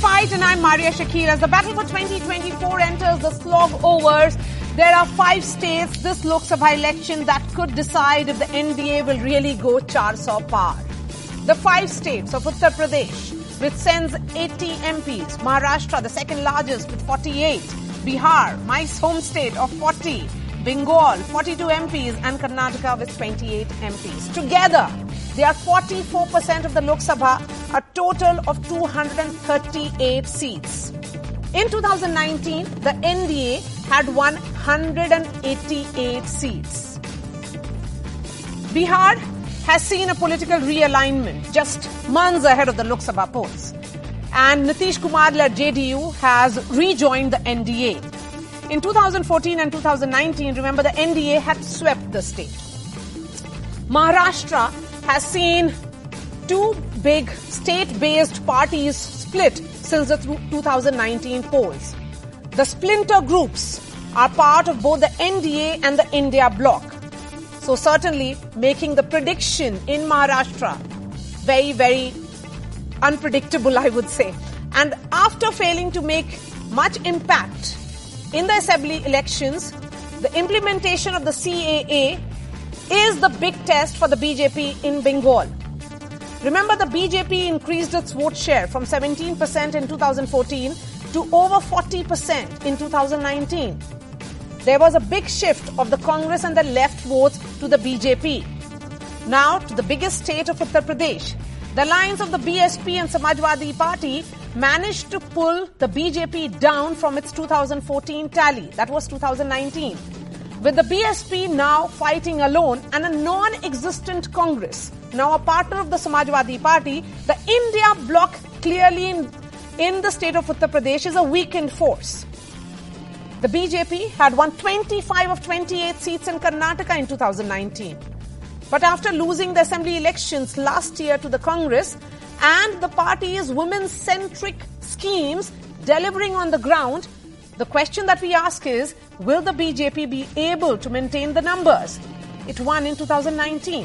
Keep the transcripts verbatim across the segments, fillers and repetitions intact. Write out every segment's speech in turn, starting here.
Fight, and I'm Maria Shakir. As the battle for twenty twenty-four enters the slog overs, there are five states this Lok Sabha election that could decide if the N D A will really go char saw par. The five states of Uttar Pradesh, which sends eighty M Ps, Maharashtra, the second largest with forty-eight, Bihar, my home state, of forty, Bengal, forty-two M Ps, and Karnataka with twenty-eight M Ps. Together, they are forty-four percent of the Lok Sabha, a total of two hundred thirty-eight seats. In two thousand nineteen, the N D A had one hundred eighty-eight seats. Bihar has seen a political realignment just months ahead of the Lok Sabha polls. And Nitish Kumar-led J D U has rejoined the N D A. In two thousand fourteen and two thousand nineteen, remember, the N D A had swept the state. Maharashtra has seen two big state-based parties split since the two thousand nineteen polls. The splinter groups are part of both the N D A and the India bloc. So certainly making the prediction in Maharashtra very, very unpredictable, I would say. And after failing to make much impact in the assembly elections, the implementation of the C A A is the big test for the B J P in Bengal. Remember, the B J P increased its vote share from seventeen percent in two thousand fourteen to over forty percent in two thousand nineteen. There was a big shift of the Congress and the left votes to the B J P. Now to the biggest state of Uttar Pradesh. The alliance of the B S P and Samajwadi Party managed to pull the B J P down from its two thousand fourteen tally. That was two thousand nineteen. With the B S P now fighting alone and a non-existent Congress, now a partner of the Samajwadi Party, the India bloc clearly in, in the state of Uttar Pradesh is a weakened force. The B J P had won twenty-five of twenty-eight seats in Karnataka in two thousand nineteen. But after losing the assembly elections last year to the Congress and the party's women-centric schemes delivering on the ground, the question that we ask is, will the B J P be able to maintain the numbers it won in two thousand nineteen?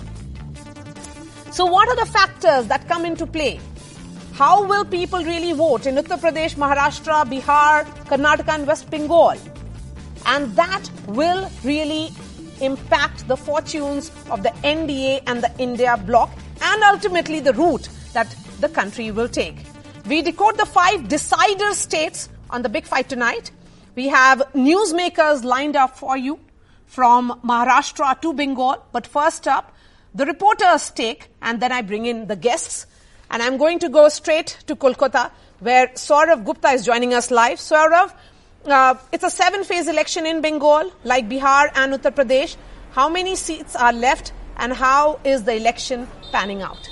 So what are the factors that come into play? How will people really vote in Uttar Pradesh, Maharashtra, Bihar, Karnataka and West Bengal? And that will really impact the fortunes of the N D A and the India bloc and ultimately the route that the country will take. We decode the five decider states on the big fight tonight. We have newsmakers lined up for you from Maharashtra to Bengal. But first up, the reporter's take, and then I bring in the guests. And I'm going to go straight to Kolkata, where Saurav Gupta is joining us live. Saurav, uh, it's a seven-phase election in Bengal, like Bihar and Uttar Pradesh. How many seats are left, and how is the election panning out?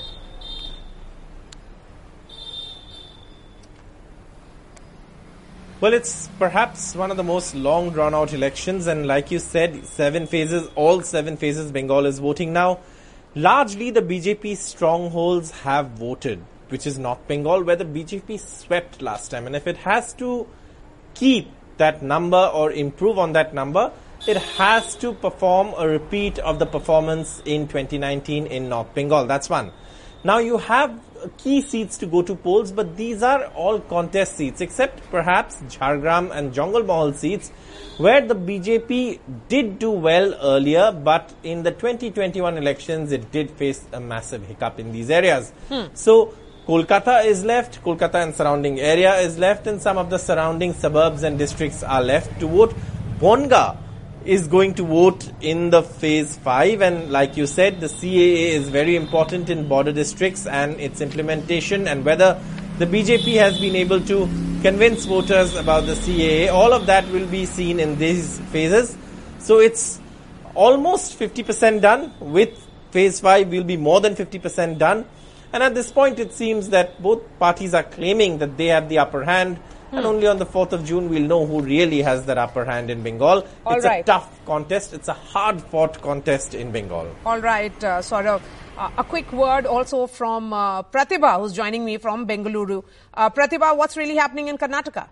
Well, it's perhaps one of the most long drawn-out elections, and like you said, seven phases, all seven phases Bengal is voting now. Largely, the B J P strongholds have voted, which is North Bengal, where the B J P swept last time. And if it has to keep that number or improve on that number, it has to perform a repeat of the performance in twenty nineteen in North Bengal. That's one. Now, you have key seats to go to polls, but these are all contest seats, except perhaps Jhargram and Jongal Mahal seats, where the B J P did do well earlier, but in the twenty twenty-one elections, it did face a massive hiccup in these areas. Hmm. So, Kolkata is left, Kolkata and surrounding area is left, and some of the surrounding suburbs and districts are left to vote. Bonga is going to vote in the phase five, and like you said, the C A A is very important in border districts and its implementation, and whether the B J P has been able to convince voters about the C A A. All of that will be seen in these phases. So it's almost fifty percent done. With phase five, we'll be more than fifty percent done. And at this point, it seems that both parties are claiming that they have the upper hand. Hmm. And only on the fourth of June, we'll know who really has that upper hand in Bengal. All it's right. a tough contest. It's a hard-fought contest in Bengal. All right, uh, Saurav. Uh, a quick word also from uh, Pratibha, who's joining me from Bengaluru. Uh, Pratibha, what's really happening in Karnataka?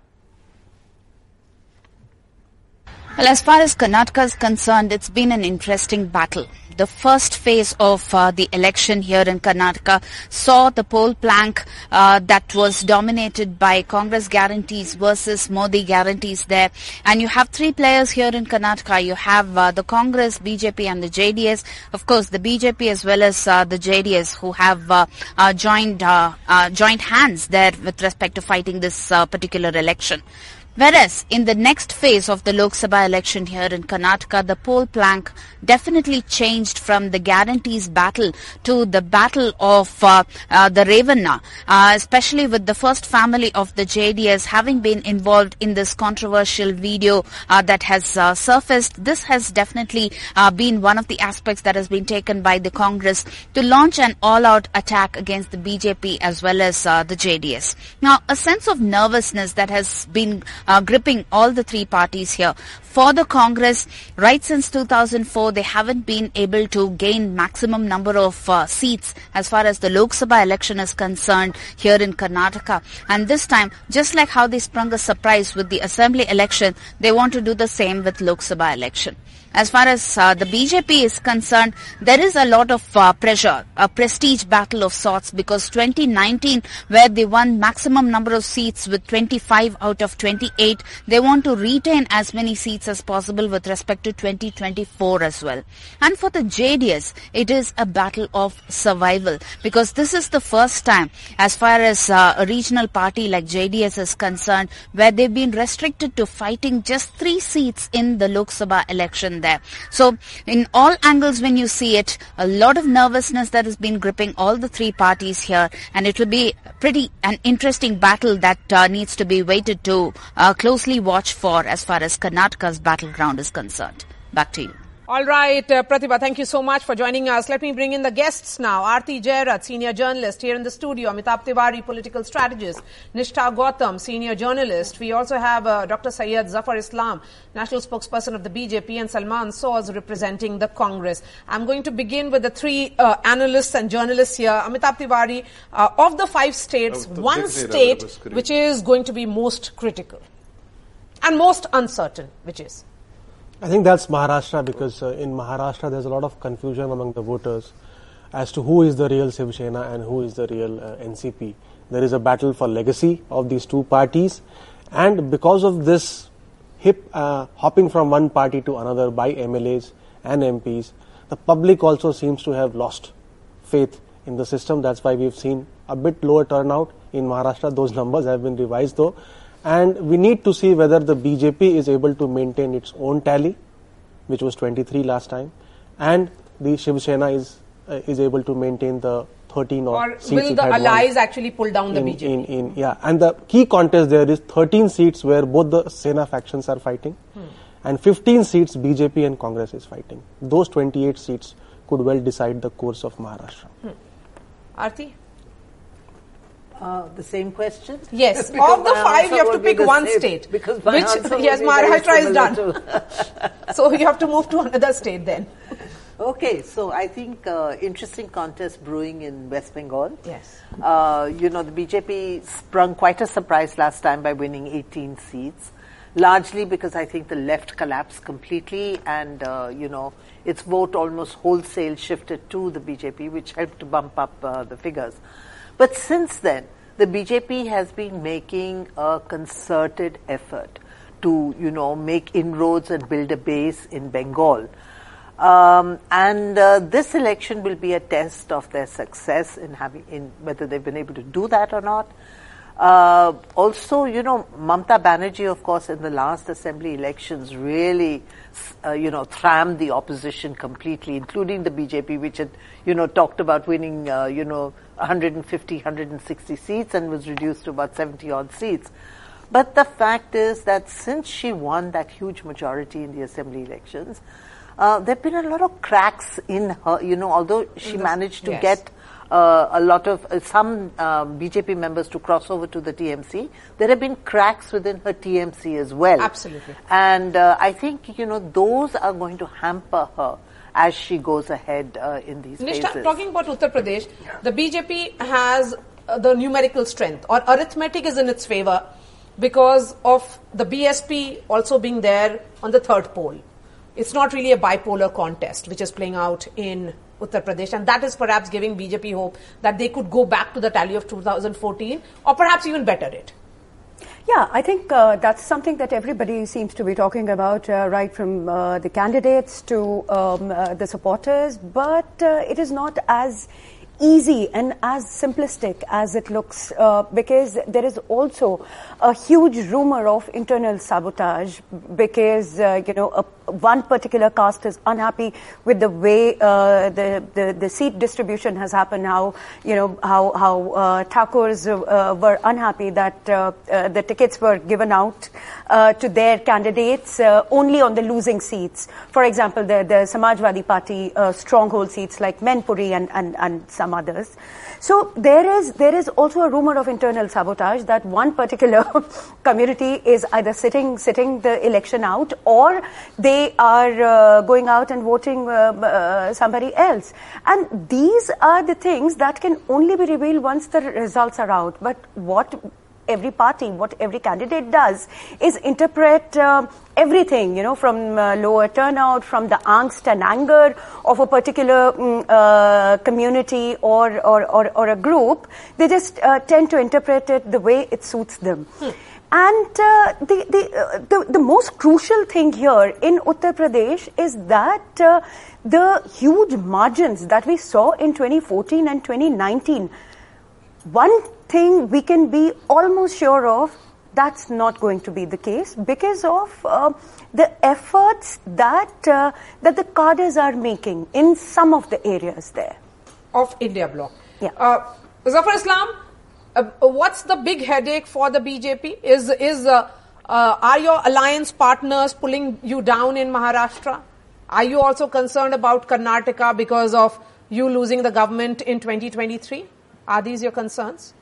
Well, as far as Karnataka is concerned, it's been an interesting battle. the first phase of uh, the election here in Karnataka saw the poll plank uh, that was dominated by Congress guarantees versus Modi guarantees there. And you have three players here in Karnataka. You have uh, the Congress, B J P and the J D S. Of course, the B J P as well as uh, the J D S who have uh, uh, joined uh, uh, joined hands there with respect to fighting this uh, particular election. Whereas in the next phase of the Lok Sabha election here in Karnataka, the poll plank definitely changed from the guarantees battle to the battle of uh, uh, the Revanna, uh, especially with the first family of the J D S having been involved in this controversial video uh, that has uh, surfaced. This has definitely uh, been one of the aspects that has been taken by the Congress to launch an all-out attack against the B J P as well as uh, the J D S. Now, a sense of nervousness that has been Uh, gripping all the three parties here. For the Congress, right since two thousand four, they haven't been able to gain maximum number of uh, seats as far as the Lok Sabha election is concerned here in Karnataka. And this time, just like how they sprung a surprise with the assembly election, they want to do the same with Lok Sabha election. As far as uh, the B J P is concerned, there is a lot of uh, pressure, a prestige battle of sorts, because twenty nineteen, where they won maximum number of seats with twenty-five out of twenty-eight, they want to retain as many seats as possible with respect to twenty twenty-four as well. And for the J D S, it is a battle of survival, because this is the first time, as far as uh, a regional party like J D S is concerned, where they've been restricted to fighting just three seats in the Lok Sabha election there. So in all angles when you see it, a lot of nervousness that has been gripping all the three parties here, and it will be pretty an interesting battle that uh, needs to be waited to uh, closely watch for as far as Karnataka's battleground is concerned. Back to you. All right, uh, Pratibha, thank you so much for joining us. Let me bring in the guests now. Aarti Jairath, senior journalist here in the studio. Amitabh Tiwari, political strategist. Nishtha Gautam, senior journalist. We also have uh, Doctor Syed Zafar Islam, national spokesperson of the B J P, and Salman Soz representing the Congress. I'm going to begin with the three uh, analysts and journalists here. Amitabh Tiwari, uh, of the five states, oh, one state which is going to be most critical and most uncertain, which is? I think that's Maharashtra, because uh, in Maharashtra there's a lot of confusion among the voters as to who is the real Shiv Sena and who is the real uh, N C P. There is a battle for legacy of these two parties, and because of this hip uh, hopping from one party to another by M L As and M Ps, the public also seems to have lost faith in the system. That's why we've seen a bit lower turnout in Maharashtra. Those numbers have been revised though. And we need to see whether the B J P is able to maintain its own tally, which was twenty-three last time, and the Shiv Sena is uh, is able to maintain the thirteen or, or seats will it the had allies won actually pull down the in, B J P? In, in, yeah, and the key contest there is thirteen seats where both the Sena factions are fighting, hmm. and fifteen seats B J P and Congress is fighting. Those twenty-eight seats could well decide the course of Maharashtra. Hmm. Aarti? Uh, the same question? Yes. Of the five, you have to pick one same, state. Because my which, yes, Maharashtra is done. To so you have to move to another state then. Okay, so I think uh, interesting contest brewing in West Bengal. Yes. Uh, you know, the B J P sprung quite a surprise last time by winning eighteen seats, largely because I think the left collapsed completely, and, uh, you know, its vote almost wholesale shifted to the B J P, which helped to bump up uh, the figures. But since then, the B J P has been making a concerted effort to, you know, make inroads and build a base in Bengal. Um, and uh, this election will be a test of their success in having, in whether they've been able to do that or not. Uh, also, you know, Mamata Banerjee, of course, in the last assembly elections really, uh, you know, trammed the opposition completely, including the B J P, which had, you know, talked about winning, uh, you know, one hundred fifty, one hundred sixty seats and was reduced to about seventy odd seats. But the fact is that since she won that huge majority in the assembly elections, uh, there have been a lot of cracks in her, you know, although she managed to yes. get Uh, a lot of uh, some uh, B J P members to cross over to the T M C. There have been cracks within her T M C as well. Absolutely. And uh, I think, you know, those are going to hamper her as she goes ahead uh, in these Nishtha, phases. Talking about Uttar Pradesh, the B J P has uh, the numerical strength, or arithmetic is in its favor because of the B S P also being there on the third pole. it's not really a bipolar contest which is playing out in Uttar Pradesh, and that is perhaps giving B J P hope that they could go back to the tally of two thousand fourteen or perhaps even better it. Yeah, I think uh, that's something that everybody seems to be talking about, uh, right from uh, the candidates to um, uh, the supporters, but uh, it is not as easy and as simplistic as it looks, uh, because there is also a huge rumor of internal sabotage, because uh, you know a, one particular caste is unhappy with the way uh, the, the the seat distribution has happened. How you know how how uh, Thakurs uh, were unhappy that uh, uh, the tickets were given out uh, to their candidates uh, only on the losing seats. For example, the the Samajwadi Party uh, stronghold seats like Mainpuri and and and some others. So there is there is also a rumor of internal sabotage that one particular community is either sitting sitting the election out, or they are uh, going out and voting uh, uh, somebody else. And these are the things that can only be revealed once the results are out. But what every party, what every candidate does is interpret uh, everything, you know, from uh, lower turnout, from the angst and anger of a particular um, uh, community or, or, or, or a group. They just uh, tend to interpret it the way it suits them. Hmm. And uh, the, the, uh, the, the most crucial thing here in Uttar Pradesh is that uh, the huge margins that we saw in twenty fourteen and twenty nineteen, one thing we can be almost sure of, that's not going to be the case because of uh, the efforts that uh, that the cadres are making in some of the areas there. Of India bloc. Yeah. Uh, Zafar Islam, uh, what's the big headache for the B J P? Is, is uh, uh, are your alliance partners pulling you down in Maharashtra? Are you also concerned about Karnataka because of you losing the government in twenty twenty-three? Are these your concerns?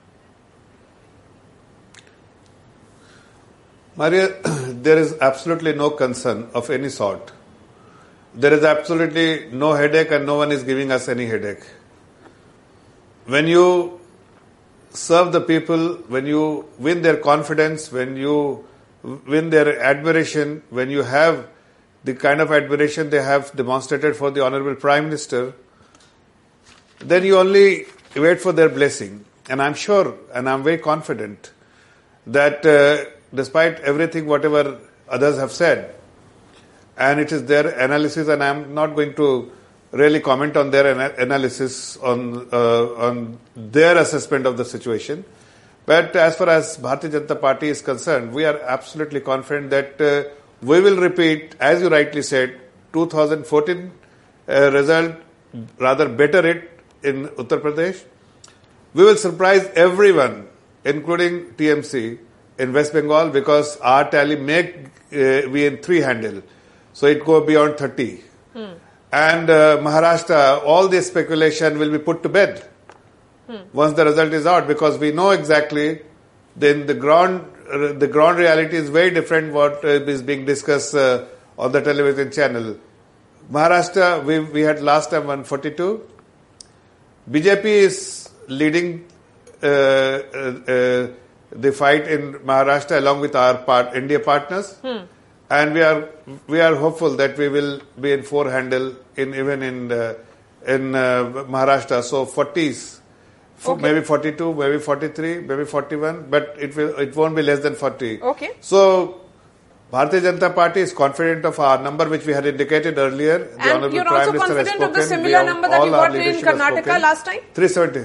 Maria, there is absolutely no concern of any sort. There is absolutely no headache, and no one is giving us any headache. When you serve the people, when you win their confidence, when you win their admiration, when you have the kind of admiration they have demonstrated for the Honorable Prime Minister, then you only wait for their blessing. And I'm sure, and I'm very confident that uh, despite everything, whatever others have said, and it is their analysis, and I'm not going to really comment on their ana- analysis on uh, on their assessment of the situation. But as far as Bharatiya Janata Party is concerned, we are absolutely confident that uh, we will repeat, as you rightly said, two thousand fourteen uh, result, rather better it in Uttar Pradesh. We will surprise everyone, including T M C, in West Bengal, because our tally may uh, be in three handle. So it go beyond thirty. Hmm. And uh, Maharashtra, all this speculation will be put to bed hmm. once the result is out, because we know exactly then the ground uh, the ground reality is very different what uh, is being discussed uh, on the television channel. Maharashtra, we, we had last time one forty-two. B J P is leading uh, uh, uh, the fight in Maharashtra along with our part, India partners. Hmm. And we are we are hopeful that we will be in four handle in even in uh, in uh, Maharashtra. So forties, okay. Maybe forty-two, maybe forty-three, maybe forty-one, but it will it won't be less than forty. Okay. So Bharatiya Janata Party is confident of our number, which we had indicated earlier. The and Honorable you're Prime also Minister confident has of the spoken. similar number that you got in Karnataka last time? three seventy.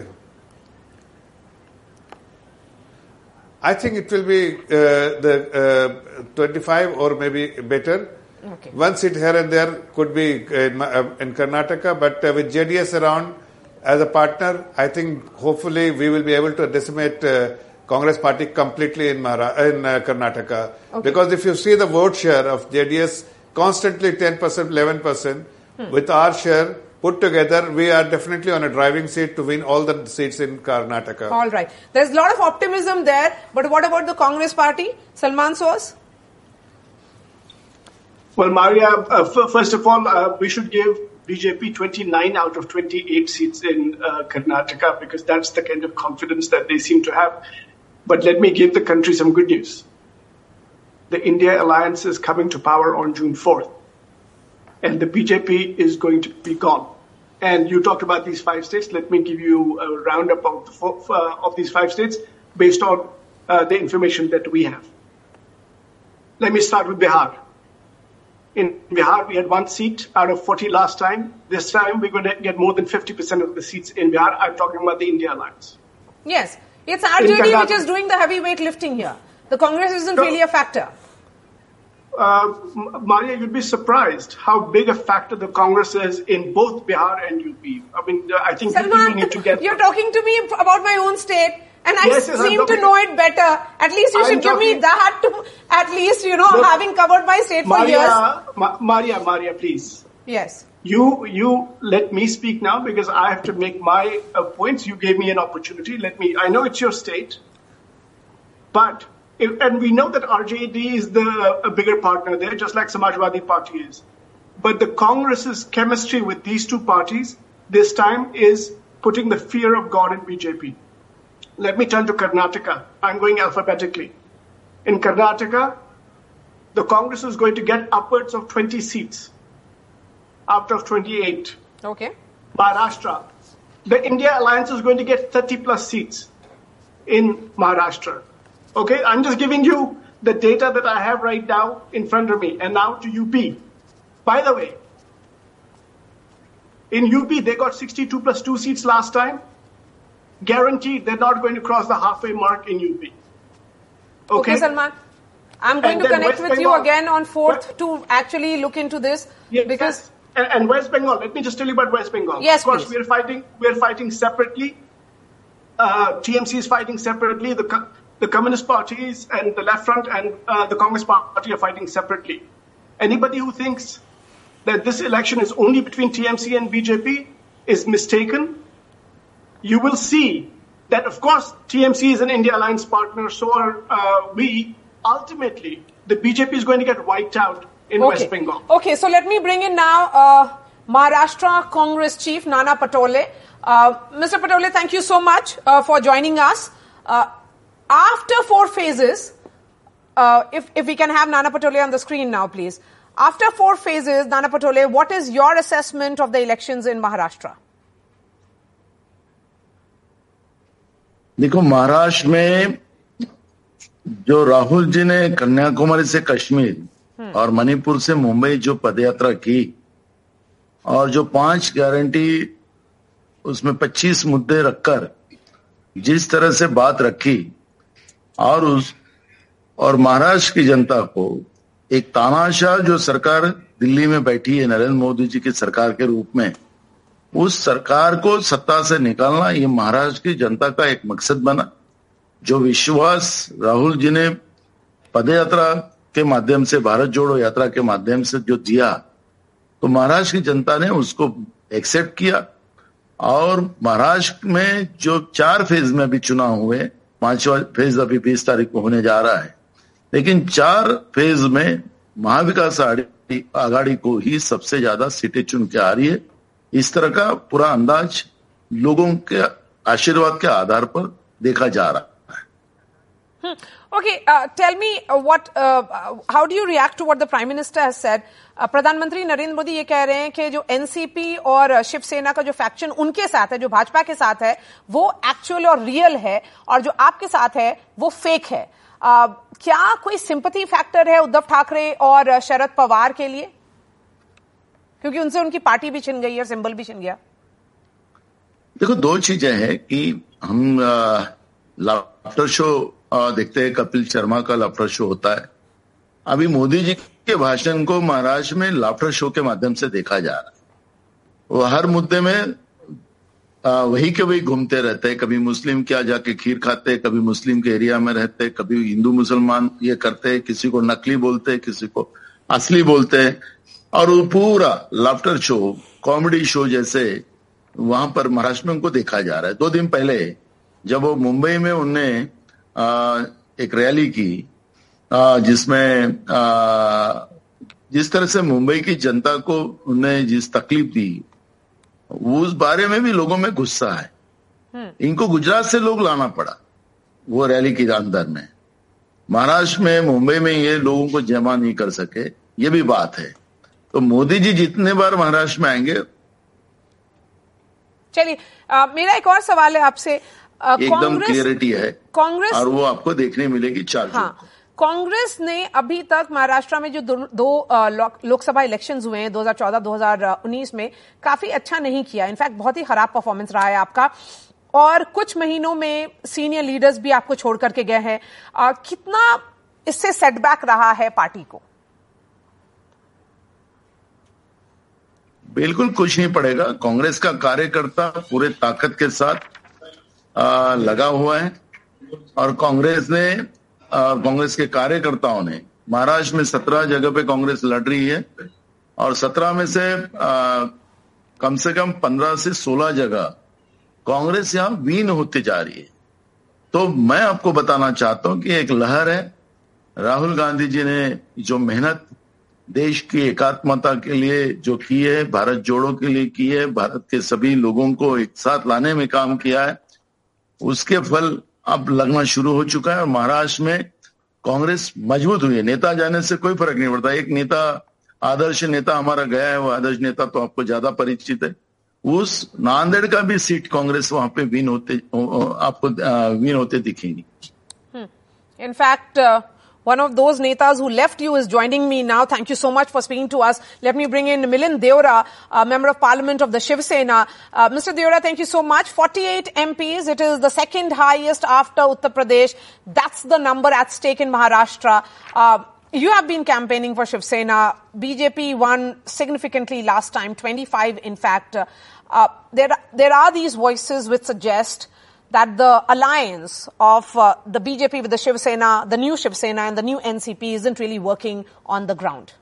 I think it will be uh, the uh, twenty-five or maybe better. Okay. One seat here and there could be in, uh, in Karnataka, but uh, with J D S around as a partner, I think hopefully we will be able to decimate uh, Congress party completely in, Mahara- in uh, Karnataka. Okay. Because if you see the vote share of J D S, constantly ten percent, eleven percent, hmm. with our share put together, we are definitely on a driving seat to win all the seats in Karnataka. All right. There's a lot of optimism there, but what about the Congress party? Salman Soos? Well, Maria, uh, f- first of all, uh, we should give B J P twenty-nine out of twenty-eight seats in uh, Karnataka, because that's the kind of confidence that they seem to have. But let me give the country some good news. The India Alliance is coming to power on June fourth. and the B J P is going to be gone. And you talked about these five states. Let me give you a roundup of, the four, uh, of these five states based on uh, the information that we have. Let me start with Bihar. In Bihar, we had one seat out of forty last time. This time, we're going to get more than fifty percent of the seats in Bihar. I'm talking about the India Alliance. Yes. It's R J D which is doing the heavyweight lifting here. The Congress isn't no. really a factor. Uh, Maria, you'd be surprised how big a factor the Congress is in both Bihar and U P. I mean, I think Salman, people need to get... You're talking to me about my own state, and I yes, yes, seem to know it better. At least you I'm should give talking, me that, to, at least, you know, look, having covered my state for Maria, years. Ma- Maria, Maria, please. Yes. You you let me speak now because I have to make my uh, points. You gave me an opportunity. Let me... I know it's your state, but... And we know that R J D is the a bigger partner there, just like Samajwadi Party is. But the Congress's chemistry with these two parties this time is putting the fear of God in B J P. Let me turn to Karnataka. I'm going alphabetically. In Karnataka, the Congress is going to get upwards of twenty seats out of twenty-eight. Okay. Maharashtra. The India Alliance is going to get thirty plus seats in Maharashtra. Okay, I'm just giving you the data that I have right now in front of me. And now to U P. By the way, in U P, they got sixty-two plus two seats last time. Guaranteed they're not going to cross the halfway mark in U P. Okay, okay Salman. I'm going and to connect West with Bengal, you again on fourth West, to actually look into this. Yes, because yes. And, and West Bengal, let me just tell you about West Bengal. Yes, of course, please. we're fighting, we're fighting separately. Uh, T M C is fighting separately. The The Communist parties and the Left Front and uh, the Congress Party are fighting separately. Anybody who thinks that this election is only between T M C and B J P is mistaken. You will see that, of course, T M C is an India Alliance partner, so are uh, we. Ultimately, the B J P is going to get wiped out in okay. West Bengal. Okay, so let me bring in now uh, Maharashtra Congress Chief Nana Patole. Uh, Mister Patole, thank you so much uh, for joining us. Uh, After four phases, uh, if, if we can have Nana Patole on the screen now, please. After four phases, Nana Patole, what is your assessment of the elections in Maharashtra? देखो, महाराष्ट्र में जो राहुल जी ने कन्याकुमारी से कश्मीर और मणिपुर से मुंबई जो पदयात्रा की और जो पांच गारंटी उसमें पच्चीस मुद्दे रखकर जिस तरह से बात रखी और उस और महाराष्ट्र की जनता को एक तानाशाह जो सरकार दिल्ली में बैठी है नरेंद्र मोदी जी की सरकार के रूप में, उस सरकार को सत्ता से निकालना ये महाराष्ट्र की जनता का एक मकसद बना। जो विश्वास राहुल जी ने पदयात्रा के माध्यम से, भारत जोड़ो यात्रा के माध्यम से जो दिया, तो महाराष्ट्र की जनता ने उसको एक्सेप्ट किया। और महाराष्ट्र में जो चार फेज में अभी चुनाव हुए, पांचवा फेज अभी बीस तारीख को होने जा रहा है, लेकिन चार फेज में महाविकास आघाड़ी को ही सबसे ज्यादा सीटें चुन के आ रही है। इस तरह का पूरा अंदाज लोगों के आशीर्वाद के आधार पर देखा जा रहा है। Okay, uh, tell me uh, what, uh, how do you react to what the Prime Minister has said? Uh, प्रधानमंत्री नरेंद्र मोदी ये कह रहे हैं कि जो एनसीपी और शिवसेना का जो फैक्शन उनके साथ है, जो भाजपा के साथ है, वो एक्चुअल और रियल है, और जो आपके साथ है वो फेक है। uh, क्या कोई सिंपैथी फैक्टर है उद्धव ठाकरे और शरद पवार के लिए, क्योंकि उनसे उनकी पार्टी भी छिन गई और सिंबल भी छिन गया? देखो, दो चीजें हैं कि हम लाफ्टर शो देखते हैं, कपिल शर्मा का लाफ्टर शो होता है। अभी मोदी जी के भाषण को महाराष्ट्र में लाफ्टर शो के माध्यम से देखा जा रहा है। वो हर मुद्दे में आ, वही के वही घूमते रहते, कभी मुस्लिम क्या जाके खीर खाते, कभी मुस्लिम के एरिया में रहते, कभी हिंदू मुसलमान ये करते, किसी को नकली बोलते, किसी को असली बोलते, और वो पूरा लाफ्टर शो, कॉमेडी शो जैसे वहां पर महाराष्ट्र में उनको देखा जा रहा है। दो दिन पहले जब वो मुंबई में उनने आ, एक रैली की, आ, जिसमें आ, जिस तरह से मुंबई की जनता को उन्हें जिस तकलीफ दी, उस बारे में भी लोगों में गुस्सा है। इनको गुजरात से लोग लाना पड़ा वो रैली के अंदर में। महाराष्ट्र में, मुंबई में ये लोगों को जमा नहीं कर सके, ये भी बात है। तो मोदी जी जितने बार महाराष्ट्र में आएंगे। चलिए, मेरा एक और सवाल है आपसे। एकदम क्लियरिटी है कांग्रेस, और वो आपको देखने मिलेगी चार जून हाँ, कांग्रेस ने अभी तक महाराष्ट्र में जो दो, दो लोकसभा इलेक्शंस हुए हैं दो हज़ार चौदह दो हज़ार उन्नीस में, काफी अच्छा नहीं किया। इनफैक्ट बहुत ही खराब परफॉर्मेंस रहा है आपका, और कुछ महीनों में सीनियर लीडर्स भी आपको छोड़ करके गए हैं। कितना इससे सेटबैक रहा है पार्टी को? बिल्कुल कुछ नहीं पड़ेगा। कांग्रेस का कार्यकर्ता पूरे ताकत के साथ आ, लगा हुआ है, और कांग्रेस ने कांग्रेस के कार्यकर्ताओं ने महाराष्ट्र में सत्रह जगह पे कांग्रेस लड़ रही है, और सत्रह में से आ, कम से कम पंद्रह से सोलह जगह कांग्रेस यहां विन होते जा रही है। तो मैं आपको बताना चाहता हूं कि एक लहर है। राहुल गांधी जी ने जो मेहनत देश की एकात्मता के लिए जो की है, भारत जोड़ो के लिए की है, भारत के सभी लोगों को एक साथ लाने में काम किया है, उसके फल अब लगना शुरू हो चुका है। और महाराष्ट्र में कांग्रेस मजबूत हुई है। नेता जाने से कोई फर्क नहीं पड़ता। एक नेता, आदर्श नेता हमारा गया है, वो आदर्श नेता तो आपको ज्यादा परिचित है। उस नांदेड़ का भी सीट कांग्रेस वहां पे विन होते आपको विन होते दिखेंगी। In fact one of those netas who left you is joining me now. Thank you so much for speaking to us. Let me bring in Milind Deora, a member of parliament of the Shiv Sena. Uh, Mister Deora, thank you so much. forty-eight M Ps. It is the second highest after Uttar Pradesh. That's the number at stake in Maharashtra. Uh, you have been campaigning for Shiv Sena. B J P won significantly last time, twenty-five in fact. Uh, there, there are these voices which suggest that the alliance of uh, the B J P with the Shiv Sena, the new Shiv Sena and the new N C P isn't really working on the ground.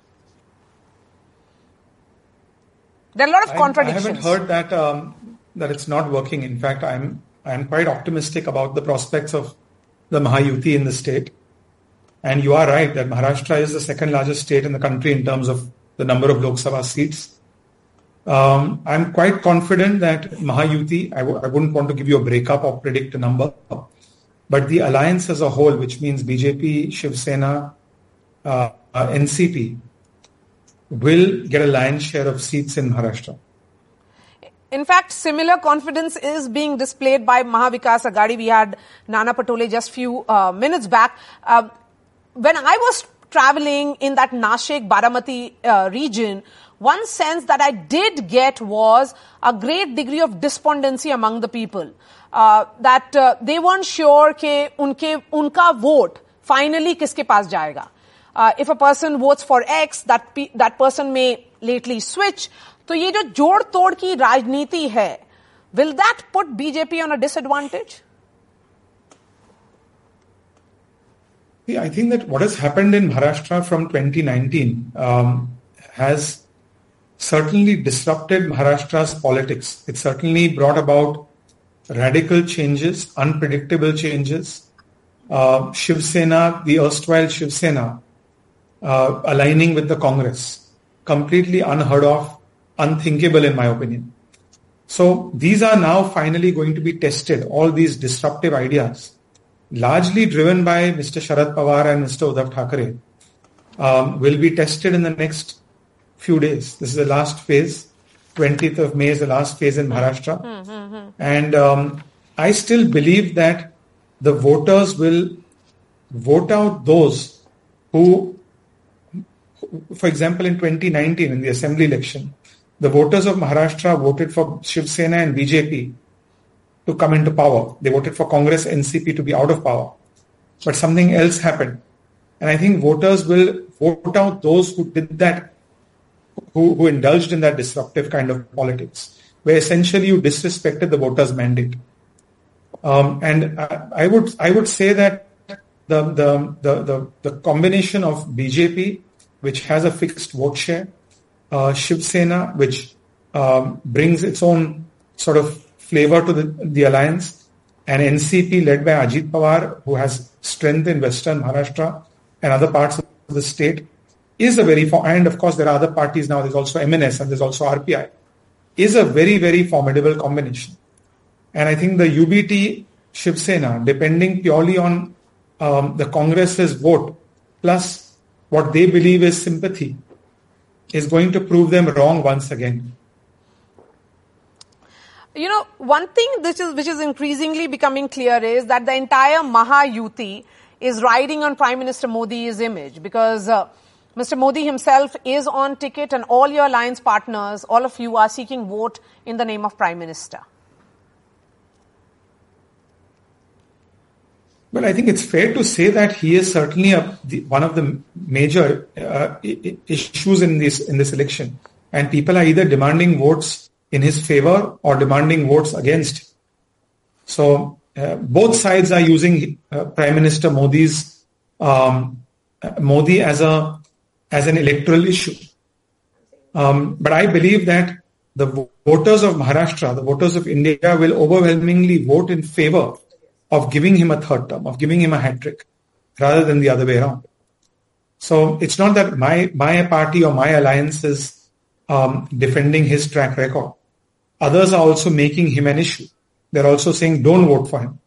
There are a lot of contradictions. I haven't heard that um, that it's not working. In fact, I'm I'm quite optimistic about the prospects of the Mahayuti in the state. And you are right that Maharashtra is the second largest state in the country in terms of the number of Lok Sabha seats. Um, I'm quite confident that Mahayuti, I, w- I wouldn't want to give you a breakup or predict a number, but the alliance as a whole, which means B J P, Shiv Sena, uh, uh, N C P, will get a lion's share of seats in Maharashtra. In fact, similar confidence is being displayed by Mahavikas Aghadi. We had Nana Patole just few uh, minutes back. Uh, when I was traveling in that Nashik, Baramati uh, region, one sense that I did get was a great degree of despondency among the people. Uh, that uh, they weren't sure कि उनके उनका vote finally किसके पास जाएगा. Uh, if a person votes for X, that pe- that person may lately switch. तो ये जो जोड़ तोड़ की राजनीति है, will that put B J P on a disadvantage? See, I think that what has happened in Maharashtra from twenty nineteen um, has certainly disrupted Maharashtra's politics. It certainly brought about radical changes, unpredictable changes. Uh, Shiv Sena, the erstwhile Shiv Sena, uh, aligning with the Congress, completely unheard of, unthinkable in my opinion. So these are now finally going to be tested, all these disruptive ideas, largely driven by Mister Sharad Pawar and Mister Uddhav Thackeray, um, will be tested in the next few days. This is the last phase. twentieth of May is the last phase in Maharashtra. Mm-hmm. And um, I still believe that the voters will vote out those who, for example, in twenty nineteen, in the assembly election, the voters of Maharashtra voted for Shiv Sena and B J P to come into power. They voted for Congress, N C P to be out of power. But something else happened. And I think voters will vote out those who did that, who, who indulged in that disruptive kind of politics, where essentially you disrespected the voters' mandate. Um, and I, I would I would say that the, the, the, the, the combination of B J P, which has a fixed vote share, uh, Shiv Sena, which um, brings its own sort of flavor to the, the alliance, and N C P led by Ajit Pawar, who has strength in Western Maharashtra and other parts of the state, is a very, for- and of course there are other parties now, there's also M N S and there's also R P I, is a very, very formidable combination. And I think the U B T Shiv Sena, depending purely on um, the Congress's vote, plus what they believe is sympathy, is going to prove them wrong once again. You know, one thing which is, which is increasingly becoming clear is that the entire Mahayuti is riding on Prime Minister Modi's image, because uh, Mister Modi himself is on ticket and all your alliance partners, all of you are seeking vote in the name of Prime Minister. Well, I think it's fair to say that he is certainly a, the, one of the major uh, I- issues in this in this election, and people are either demanding votes in his favor or demanding votes against. So uh, both sides are using uh, Prime Minister Modi's um, Modi as a as an electoral issue. Um, but I believe that the voters of Maharashtra, the voters of India, will overwhelmingly vote in favor of giving him a third term, of giving him a hat trick, rather than the other way around. So it's not that my my party or my alliance is um, defending his track record. Others are also making him an issue. They're also saying, don't vote for him.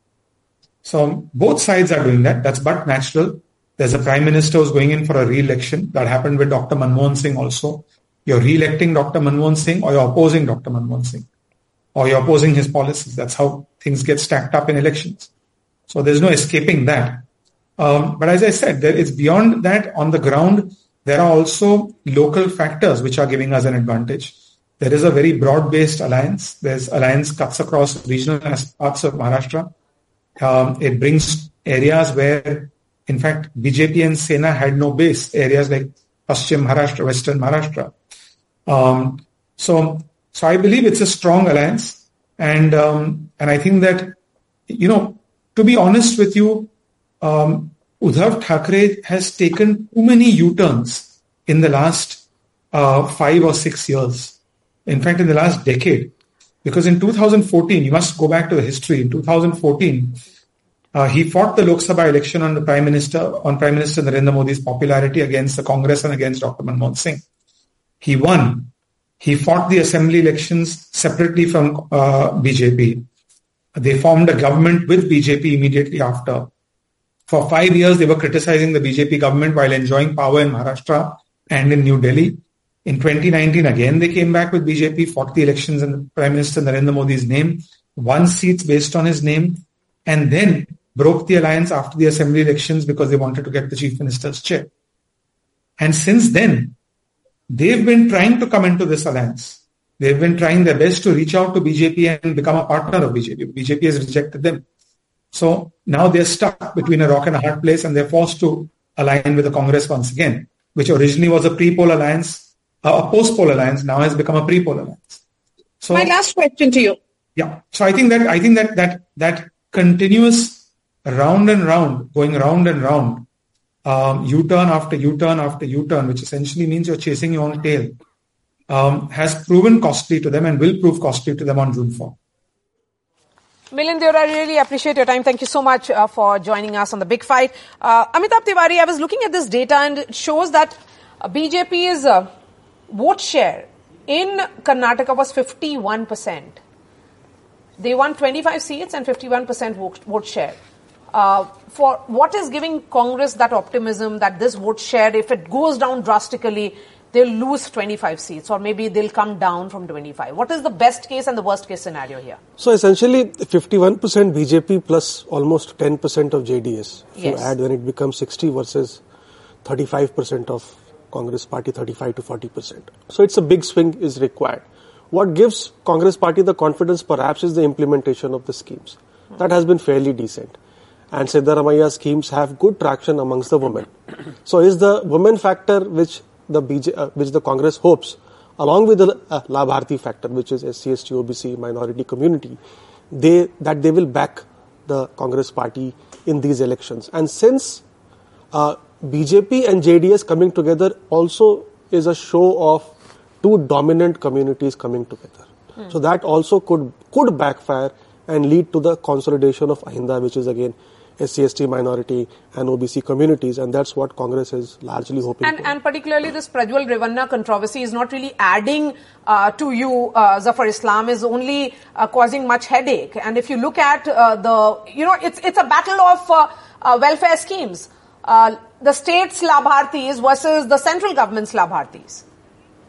So both sides are doing that. That's but natural. There's a prime minister who's going in for a re-election. That happened with Doctor Manmohan Singh also. You're re-electing Doctor Manmohan Singh, or you're opposing Doctor Manmohan Singh, or you're opposing his policies. That's how things get stacked up in elections. So there's no escaping that. Um, but as I said, there, it's beyond that. On the ground, there are also local factors which are giving us an advantage. There is a very broad-based alliance. There's alliance cuts across regional parts of Maharashtra. Um, it brings areas where, in fact, B J P and Sena had no base, areas like Paschim Maharashtra, Western Maharashtra. Um, so, so I believe it's a strong alliance. And, um, and I think that, you know, to be honest with you, um, Uddhav Thackeray has taken too many U-turns in the last uh, five or six years. In fact, in the last decade. Because in two thousand fourteen, you must go back to the history. In two thousand fourteen, uh, he fought the Lok Sabha election on the Prime Minister, on Prime Minister Narendra Modi's popularity against the Congress and against Doctor Manmohan Singh. He won. He fought the assembly elections separately from uh, B J P. They formed a government with B J P immediately after. For five years, they were criticizing the B J P government while enjoying power in Maharashtra and in New Delhi. In twenty nineteen, again, they came back with B J P, fought the elections in Prime Minister Narendra Modi's name, won seats based on his name, and then broke the alliance after the assembly elections because they wanted to get the chief minister's chair. And since then, they've been trying to come into this alliance. They've been trying their best to reach out to B J P and become a partner of B J P. B J P has rejected them. So now they're stuck between a rock and a hard place, and they're forced to align with the Congress once again, which originally was a pre-poll alliance. Uh, a post-poll alliance now has become a pre-poll alliance. So my last question to you. Yeah. So I think that I think that that that continuous round and round, going round and round, um, U-turn after U-turn after U-turn, which essentially means you're chasing your own tail, um, has proven costly to them and will prove costly to them on June fourth. Milind Deora, I really appreciate your time. Thank you so much uh, for joining us on The Big Fight. Uh, Amitabh Tiwari, I was looking at this data and it shows that uh, B J P's uh, vote share in Karnataka was fifty-one percent. They won twenty-five seats and fifty-one percent vote, vote share. Uh, for what is giving Congress that optimism that this vote share, if it goes down drastically, they'll lose twenty-five seats or maybe they'll come down from twenty-five? What is the best case and the worst case scenario here? So essentially fifty-one percent B J P plus almost ten percent of J D S. If yes. you add, then it becomes sixty versus thirty-five percent of Congress party, thirty-five to forty percent. So it's a big swing is required. What gives Congress party the confidence perhaps is the implementation of the schemes. Hmm. That has been fairly decent. And Siddaramaia's schemes have good traction amongst the women. So is the women factor which the B J, uh, which the Congress hopes, along with the uh, Labharti factor, which is S C, S T, O B C, minority community, they that they will back the Congress party in these elections. And since uh, B J P and J D S coming together also is a show of two dominant communities coming together. Hmm. So that also could could backfire and lead to the consolidation of Ahinda, which is again S C S T minority and O B C communities, and that's what Congress is largely hoping and, for. And particularly this Prajwal Revanna controversy is not really adding uh, to you, uh, Zafar Islam, is only uh, causing much headache. And if you look at uh, the, you know, it's it's a battle of uh, uh, welfare schemes. Uh, the state's Labhartis versus the central government's Labhartis.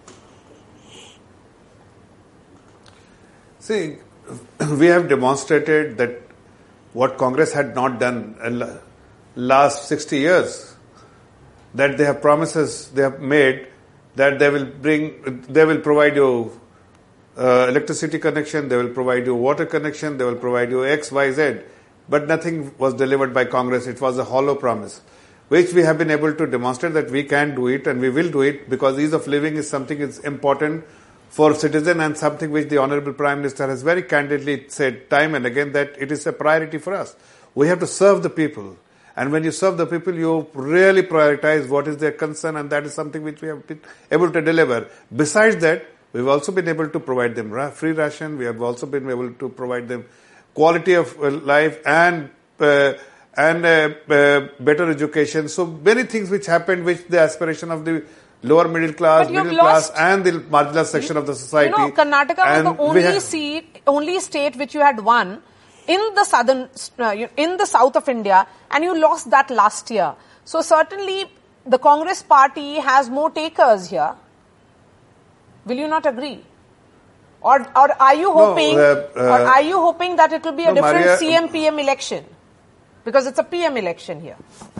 See, we have demonstrated that what Congress had not done in last sixty years, that they have promises they have made that they will bring, they will provide you uh, electricity connection, they will provide you water connection, they will provide you X, Y, Z. But nothing was delivered by Congress. It was a hollow promise, which we have been able to demonstrate that we can do it and we will do it, because ease of living is something that's important for citizen and something which the Honorable Prime Minister has very candidly said time and again that it is a priority for us. We have to serve the people. And when you serve the people, you really prioritize what is their concern, and that is something which we have been able to deliver. Besides that, we've also been able to provide them free ration. We have also been able to provide them quality of life and uh, and uh, uh, better education. So many things which happened, which the aspiration of the lower middle class, middle class, and the marginal section of the society. You know, Karnataka was the only seat, only state which you had won in the southern, uh, in the south of India, and you lost that last year. So certainly, the Congress party has more takers here. Will you not agree? Or, or are you hoping, no, uh, uh, or are you hoping that it will be a no, different Maria, C M P M election, because it's a P M election here?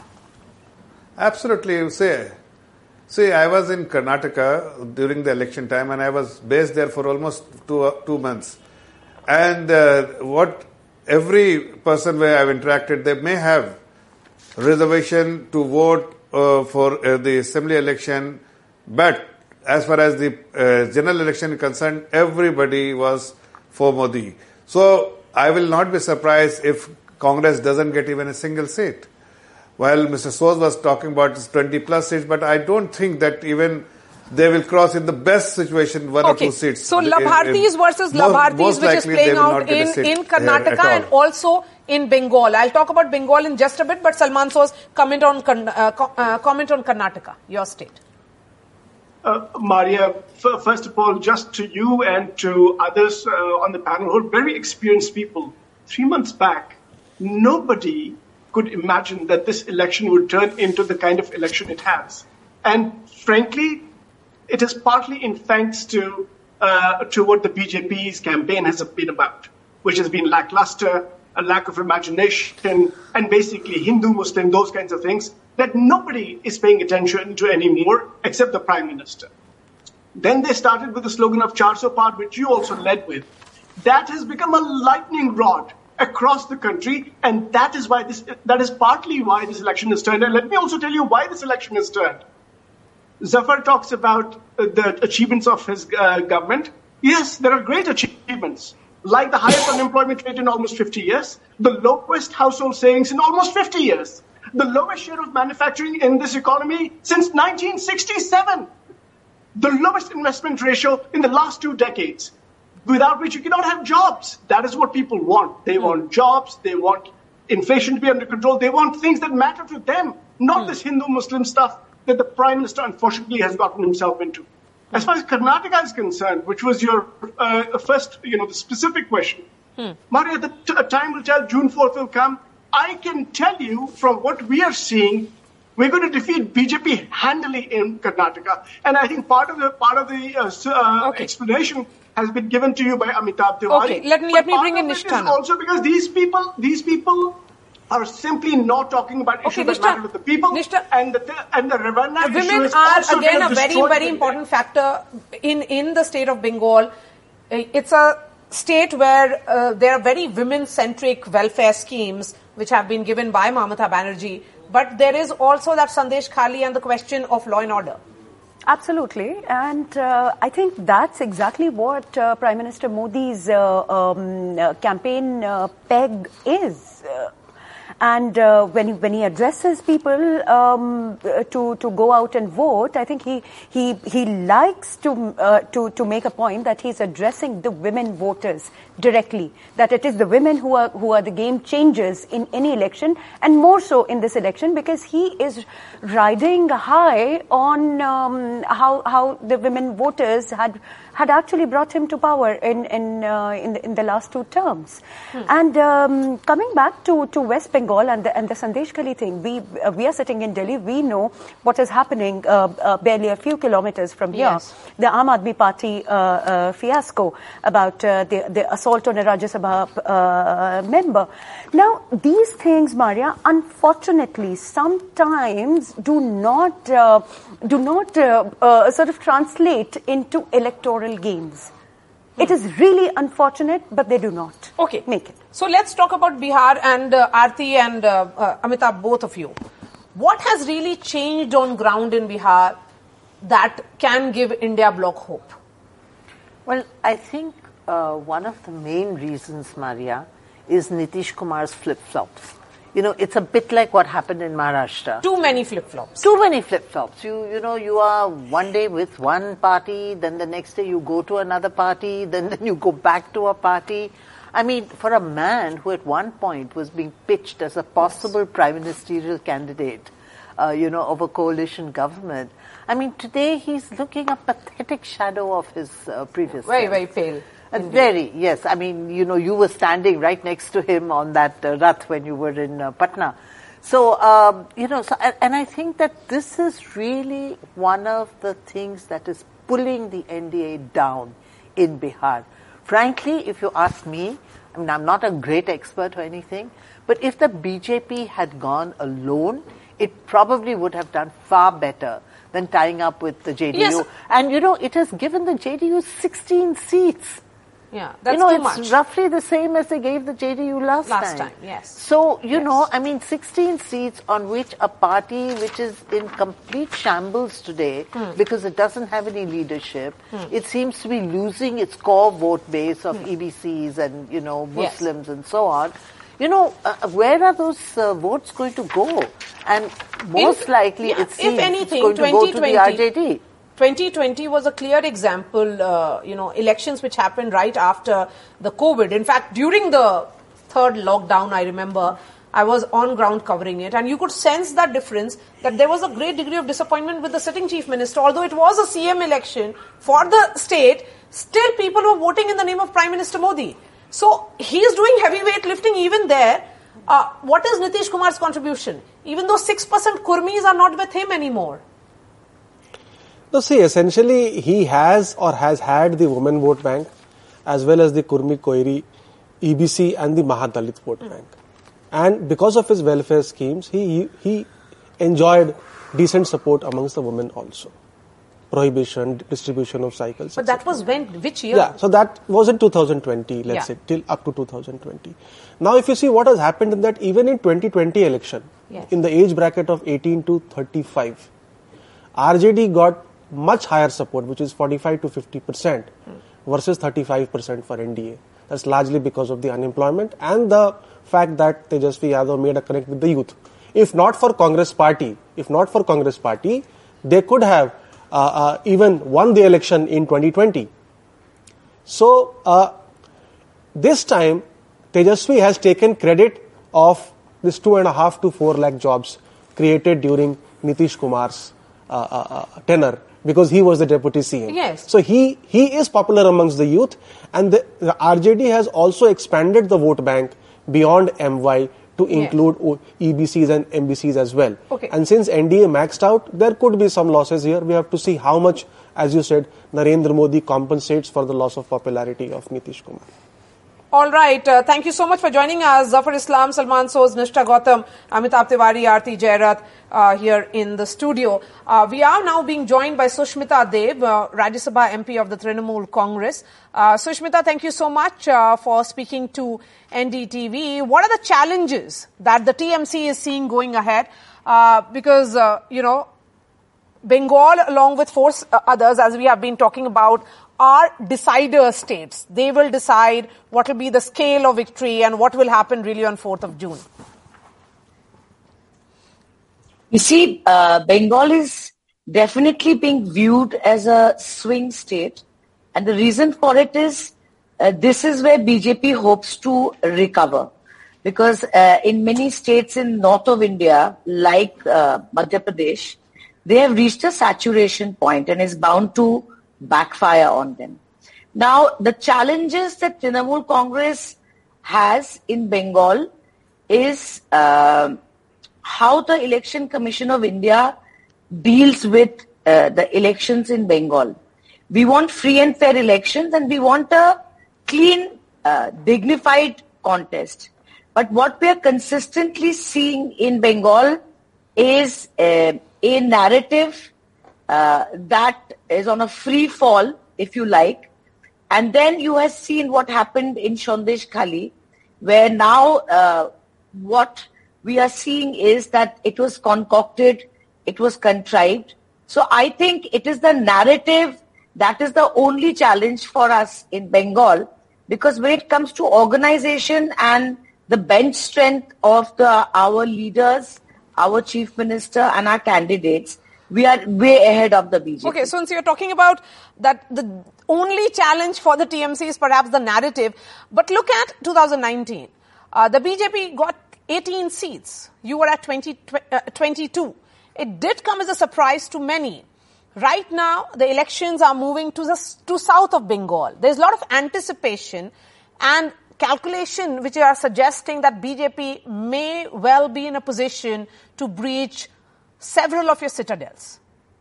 Absolutely, you say. See, I was in Karnataka during the election time, and I was based there for almost two uh, two months. And uh, what every person where I've interacted, they may have reservation to vote uh, for uh, the assembly election, but as far as the uh, general election is concerned, everybody was for Modi. So I will not be surprised if Congress doesn't get even a single seat. While Mister Soos was talking about twenty plus seats, but I don't think that even they will cross in the best situation one okay. or two seats. So Labhartis versus Labhartis, which is playing out in, in Karnataka and also in Bengal. I'll talk about Bengal in just a bit, but Salman Soos, comment on uh, uh, comment on Karnataka, your state. Uh, Maria, f- first of all, just to you and to others uh, on the panel who are very experienced people, three months back, nobody could imagine that this election would turn into the kind of election it has. And frankly, it is partly in thanks to uh, to what the B J P's campaign has been about, which has been lackluster, a lack of imagination, and basically Hindu, Muslim, those kinds of things that nobody is paying attention to anymore except the Prime Minister. Then they started with the slogan of Char So Par, which you also led with. That has become a lightning rod across the country, and that is why this that is partly why this election is turned. And let me also tell you why this election is turned. Zafar talks about uh, the achievements of his uh, government. Yes, there are great achievements, like the highest unemployment rate in almost fifty years, the lowest household savings in almost fifty years, the lowest share of manufacturing in this economy since nineteen sixty-seven, the lowest investment ratio in the last two decades, without which you cannot have jobs. That is what people want. They mm. want jobs. They want inflation to be under control. They want things that matter to them, not mm. this Hindu-Muslim stuff that the Prime Minister, unfortunately, has gotten himself into. Mm. As far as Karnataka is concerned, which was your uh, first, you know, the specific question, mm. Maria, the t- time will tell, June fourth will come. I can tell you from what we are seeing, we're going to defeat B J P handily in Karnataka. And I think part of the part of the uh, uh, okay. explanation has been given to you by Amitabh Tiwari. Okay, let me let me bring in Nishtana. Also, because these people, these people are simply not talking about issues okay, that matter to the people, Nishta, and the and the Ravanna issue women is are also again a very very important factor in in the state of Bengal. It's a state where uh, there are very women-centric welfare schemes which have been given by Mamata Banerjee, but there is also that Sandesh Khali and the question of law and order. Absolutely, and uh, I think that's exactly what uh, Prime Minister Modi's uh, um, uh, campaign uh, peg is. Uh, and uh, when he, when he addresses people um, to to go out and vote, I think he he he likes to uh, to to make a point that he's addressing the women voters directly. That it is the women who are who are the game changers in any election, and more so in this election, because he is riding high on um, how how the women voters had had actually brought him to power in in uh, in, the, in the last two terms. Hmm. And um, coming back to, to West Bengal and the, and the Sandesh Khali thing, we uh, we are sitting in Delhi. We know what is happening uh, uh, barely a few kilometers from here. Yes. The Aam Aadmi Party uh, uh, fiasco about uh, the the assault on a Rajya Sabha uh, member. Now these things, Maria, unfortunately, sometimes do not uh, do not uh, uh, sort of translate into electoral gains. Hmm. It is really unfortunate, but they do not. Okay, make it. So let's talk about Bihar and uh, Aarti and uh, uh, Amitabh, both of you. What has really changed on ground in Bihar that can give India bloc hope? Well, I think uh, one of the main reasons, Maria, is Nitish Kumar's flip-flops. You know, it's a bit like what happened in Maharashtra. Too many flip-flops. Too many flip-flops. You, you know, you are one day with one party, then the next day you go to another party, then, then you go back to a party. I mean, for a man who at one point was being pitched as a possible yes. prime ministerial candidate, uh, you know, of a coalition government, I mean, today he's looking a pathetic shadow of his uh, previous Very, self. very pale. Uh, very, yes. I mean, you know, you were standing right next to him on that uh, Rath when you were in uh, Patna. So, um, you know, so, and, and I think that this is really one of the things that is pulling the N D A down in Bihar. Frankly, if you ask me, I mean, I'm not a great expert or anything, but if the B J P had gone alone, it probably would have done far better than tying up with the J D U. Yes. And, you know, it has given the J D U sixteen seats. Yeah, that's you know, too it's much. roughly the same as they gave the J D U last, last time. time. Yes. So, you yes. know, I mean, sixteen seats on which a party which is in complete shambles today hmm. because it doesn't have any leadership, hmm. it seems to be losing its core vote base of hmm. E B Cs and, you know, Muslims yes. and so on. You know, uh, where are those uh, votes going to go? And most if, likely yeah, it seems if anything, it's going to go to the R J D. twenty twenty was a clear example, uh, you know, elections which happened right after the COVID. In fact, during the third lockdown, I remember, I was on ground covering it, and you could sense that difference, that there was a great degree of disappointment with the sitting chief minister. Although it was a C M election for the state, still people were voting in the name of Prime Minister Modi. So he is doing heavyweight lifting even there. Uh, what is Nitish Kumar's contribution? Even though six percent Kurmis are not with him anymore. No, see, essentially he has or has had the women vote bank as well as the Kurmi Koiri, E B C and the Mahadalit vote mm. bank. And because of his welfare schemes, he, he enjoyed decent support amongst the women also. Prohibition, distribution of cycles. But that was when, which year? Yeah, so that was in two thousand twenty, let's yeah. say, till up to two thousand twenty. Now if you see what has happened in that, even in twenty twenty election, yes. in the age bracket of eighteen to thirty-five, R J D got much higher support, which is forty-five to fifty percent hmm. versus thirty-five percent for N D A. That's largely because of the unemployment and the fact that Tejasvi Yadav made a connect with the youth. If not for Congress party, if not for Congress party, they could have uh, uh, even won the election in twenty twenty. So uh, this time, Tejasvi has taken credit of this two and a half to four lakh jobs created during Nitish Kumar's uh, uh, uh, tenure, because he was the deputy C M. Yes. So he, he is popular amongst the youth, and the, the R J D has also expanded the vote bank beyond M Y to include yes. E B Cs and M B Cs as well. Okay. And since N D A maxed out, there could be some losses here. We have to see how much, as you said, Narendra Modi compensates for the loss of popularity of Nitish Kumar. All right. Uh, thank you so much for joining us. Zafar Islam, Salman Soz, Nishtha Gautam, Amitabh Tiwari, Aarti Jairath uh, here in the studio. Uh, we are now being joined by Sushmita Dev, uh, Rajya Sabha M P of the Trinamool Congress. Uh, Sushmita, thank you so much uh, for speaking to N D T V. What are the challenges that the T M C is seeing going ahead? Uh, because, uh, you know, Bengal, along with four uh, others, as we have been talking about, are decider states. They will decide what will be the scale of victory and what will happen really on fourth of June. You see, uh, Bengal is definitely being viewed as a swing state. And the reason for it is uh, this is where B J P hopes to recover. Because uh, in many states in north of India, like uh, Madhya Pradesh, they have reached a saturation point and is bound to backfire on them. Now, the challenges that Trinamool Congress has in Bengal is uh, how the Election Commission of India deals with uh, the elections in Bengal. We want free and fair elections, and we want a clean, uh, dignified contest. But what we are consistently seeing in Bengal is a, a narrative uh, that is on a free fall, if you like. And then you have seen what happened in Sandesh Khali, where now uh, what we are seeing is that it was concocted, it was contrived. So I think it is the narrative that is the only challenge for us in Bengal, because when it comes to organization and the bench strength of the our leaders, our chief minister and our candidates, we are way ahead of the B J P. Okay, so since you're talking about that the only challenge for the T M C is perhaps the narrative, but look at two thousand nineteen. Uh, the B J P got eighteen seats. You were at twenty, uh, twenty-two. It did come as a surprise to many. Right now, the elections are moving to the to south of Bengal. There's a lot of anticipation and calculation which are suggesting that B J P may well be in a position to breach several of your citadels.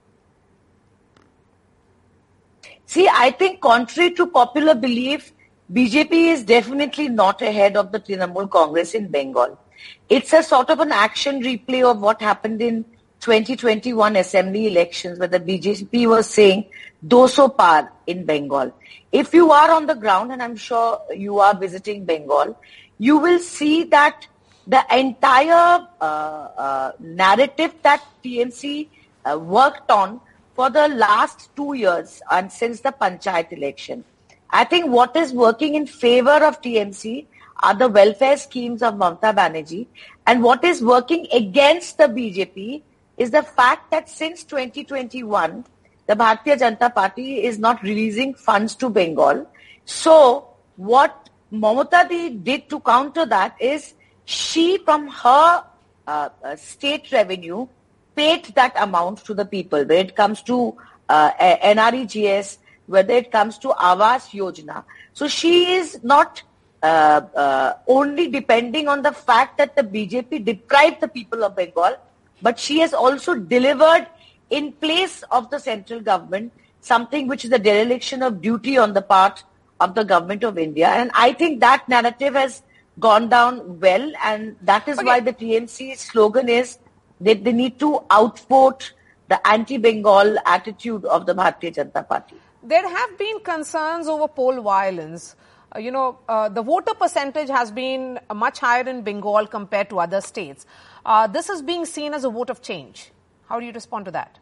See, I think contrary to popular belief, B J P is definitely not ahead of the Trinamool Congress in Bengal. It's a sort of an action replay of what happened in twenty twenty-one assembly elections, where the B J P was saying do so par in Bengal. If you are on the ground, and I'm sure you are visiting Bengal, you will see that the entire uh, uh, narrative that T M C uh, worked on for the last two years and since the Panchayat election, I think what is working in favor of T M C are the welfare schemes of Mamata Banerjee, and what is working against the B J P is the fact that since twenty twenty-one, the Bharatiya Janata Party is not releasing funds to Bengal. So what Mamata Di did to counter that is she, from her uh, uh, state revenue, paid that amount to the people, whether it comes to uh, N R E G S, whether it comes to Awas Yojana. So she is not uh, uh, only depending on the fact that the B J P deprived the people of Bengal, but she has also delivered in place of the central government something which is a dereliction of duty on the part of the government of India. And I think that narrative has gone down well, and that is okay. why the T M C slogan is that they need to outvote the anti-Bengal attitude of the Bharatiya Janata Party. There have been concerns over poll violence. Uh, you know, uh, the voter percentage has been much higher in Bengal compared to other states. Uh, this is being seen as a vote of change. How do you respond to that?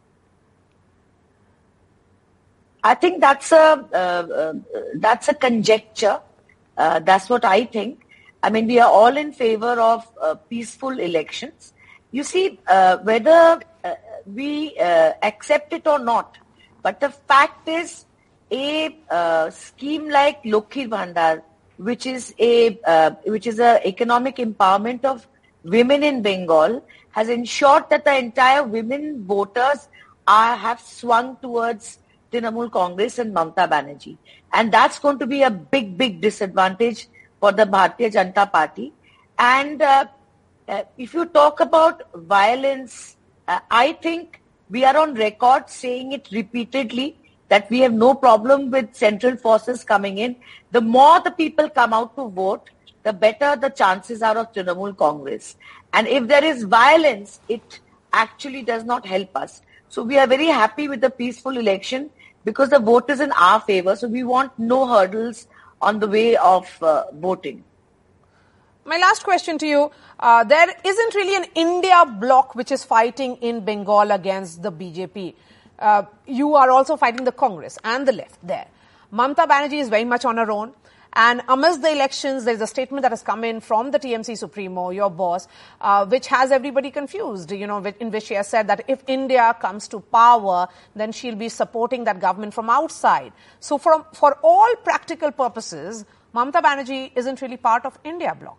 I think that's a uh, uh, that's a conjecture. Uh, that's what I think. I mean, we are all in favor of uh, peaceful elections. You see, uh, whether uh, we uh, accept it or not, but the fact is, a uh, scheme like Lokhi Bhandar, which is a uh, which is a economic empowerment of women in Bengal, has ensured that the entire women voters are have swung towards Trinamool Congress and Mamata Banerjee, and that's going to be a big, big disadvantage for the Bharatiya Janata Party. And uh, uh, if you talk about violence, uh, I think we are on record saying it repeatedly that we have no problem with central forces coming in. The more the people come out to vote, the better the chances are of Trinamool Congress. And if there is violence, it actually does not help us. So we are very happy with the peaceful election because the vote is in our favor. So we want no hurdles on the way of uh, voting. My last question to you, uh, there isn't really an India bloc which is fighting in Bengal against the B J P. Uh, you are also fighting the Congress and the left there. Mamata Banerjee is very much on her own. And amidst the elections, there is a statement that has come in from the T M C Supremo, your boss, uh, which has everybody confused, you know, in which she has said that if India comes to power, then she'll be supporting that government from outside. So from, for all practical purposes, Mamata Banerjee isn't really part of India bloc.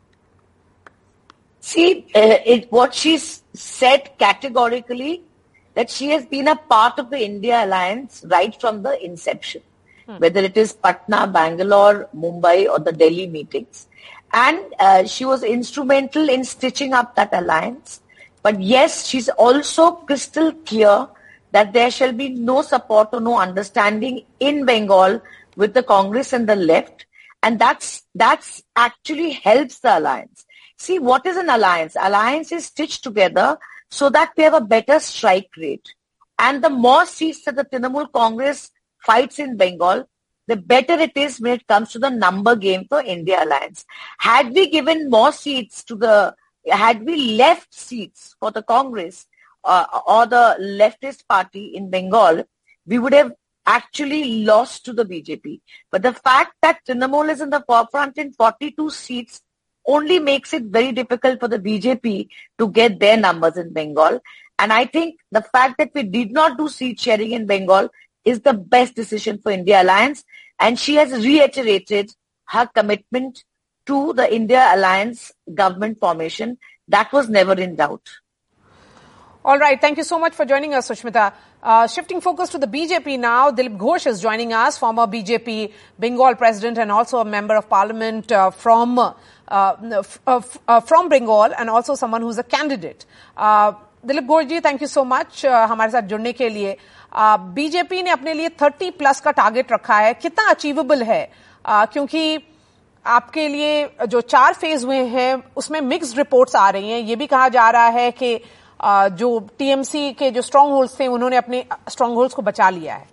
See, uh, it, what she's said categorically, that she has been a part of the India alliance right from the inception, hmm. whether it is Patna, Bangalore, Mumbai, or the Delhi meetings. And uh, she was instrumental in stitching up that alliance. But yes, she's also crystal clear that there shall be no support or no understanding in Bengal with the Congress and the left. And that's, that's actually helps the alliance. See, what is an alliance? Alliance is stitched together so that we have a better strike rate. And the more seats that the Trinamool Congress fights in Bengal, the better it is when it comes to the number game for India Alliance. Had we given more seats to the, had we left seats for the Congress uh, or the leftist party in Bengal, we would have actually lost to the B J P. But the fact that Trinamool is in the forefront in forty-two seats only makes it very difficult for the B J P to get their numbers in Bengal. And I think the fact that we did not do seat sharing in Bengal is the best decision for India Alliance. And she has reiterated her commitment to the India Alliance government formation. That was never in doubt. All right. Thank you so much for joining us, Sushmita. Uh, shifting focus to the B J P now, Dilip Ghosh is joining us, former B J P Bengal president and also a member of parliament uh, from uh, uh, uh, from Bengal and also someone who's a candidate. Uh, Dilip Ghosh ji, thank you so much uh, हमारे साथ जुड़ने के लिए. BJP ने अपने लिए thirty plus का target रखा है, कितना अचीवेबल है? uh, क्योंकि आपके लिए जो चार फेज हुए हैं उसमें मिक्स्ड रिपोर्ट्स आ रही हैं. ये भी कहा जा रहा है कि uh, जो टीएमसी के जो स्ट्रांग होल्ड्स थे उन्होंने अपने स्ट्रांग होल्ड्स को बचा लिया है.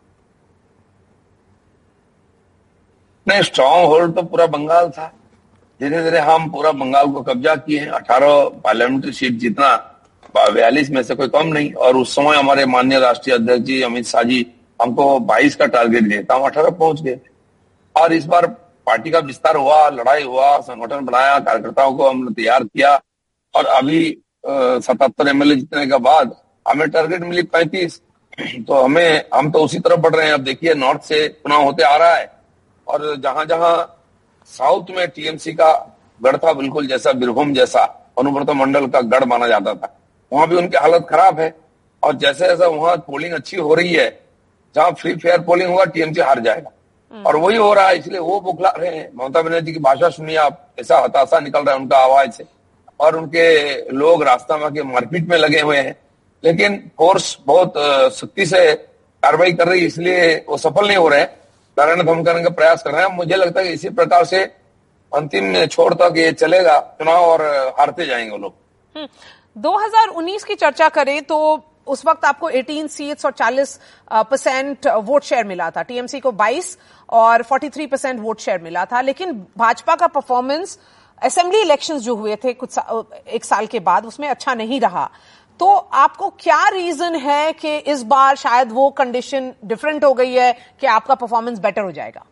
नहीं, स्ट्रांग होल्ड तो पूरा बंगाल था. धीरे धीरे हम पूरा बंगाल को कब्जा किए हैं. अठारह पार्लियामेंट्री सीट जितना बयालीस में से कोई कम नहीं. और उस समय हमारे माननीय राष्ट्रीय अध्यक्ष जी अमित शाह जी हमको बाईस का टारगेट दिए था, हम अठारह पहुंच गए. और इस बार पार्टी का विस्तार हुआ, लड़ाई हुआ, संगठन बनाया, कार्यकर्ताओं को हमने तैयार किया और अभी सतहत्तर एमएलए जीतने के बाद हमें टारगेट मिली पैंतीस. तो हमें हम तो उसी तरफ बढ़ रहे हैं. अब देखिए नॉर्थ से चुनाव होते आ रहा है और जहां जहां साउथ में टीएमसी का गढ़ था, बिल्कुल जैसा बीरभूम जैसा अनुव्रत मंडल का गढ़ माना जाता था, वहां भी उनकी हालत खराब है. और जैसे जैसा वहां पोलिंग अच्छी हो रही है, जहां फ्री फेयर पोलिंग होगा टीएमसी हार जाएगा. और वही हो रहा है, इसलिए वो बुखला रहे हैं. ममता बनर्जी की भाषा सुनिए आप, ऐसा हताशा निकल रहा है उनका आवाज से. और उनके लोग रास्ता में के मारपीट में लगे हुए हैं. लेकिन फोर्स बहुत सख्ती से कार्रवाई कर रही है, इसलिए वो सफल नहीं हो रहे हैं. नारायण धम करने का प्रयास कर रहे हैं. मुझे लगता है कि इसी प्रकार से अंतिम छोर तक ये चलेगा चुनाव और हारते जाएंगे वो लोग. दो हज़ार उन्नीस की चर्चा करें तो उस वक्त आपको अठारह सीट्स और चालीस परसेंट वोट शेयर मिला था. टीएमसी को बाईस और तैंतालीस परसेंट वोट शेयर मिला था. लेकिन भाजपा का परफॉर्मेंस असेंबली इलेक्शंस जो हुए थे कुछ सा, एक साल के बाद उसमें अच्छा नहीं रहा. तो आपको क्या रीजन है कि इस बार शायद वो कंडीशन डिफरेंट हो गई है कि आपका परफॉर्मेंस बेटर हो जाएगा?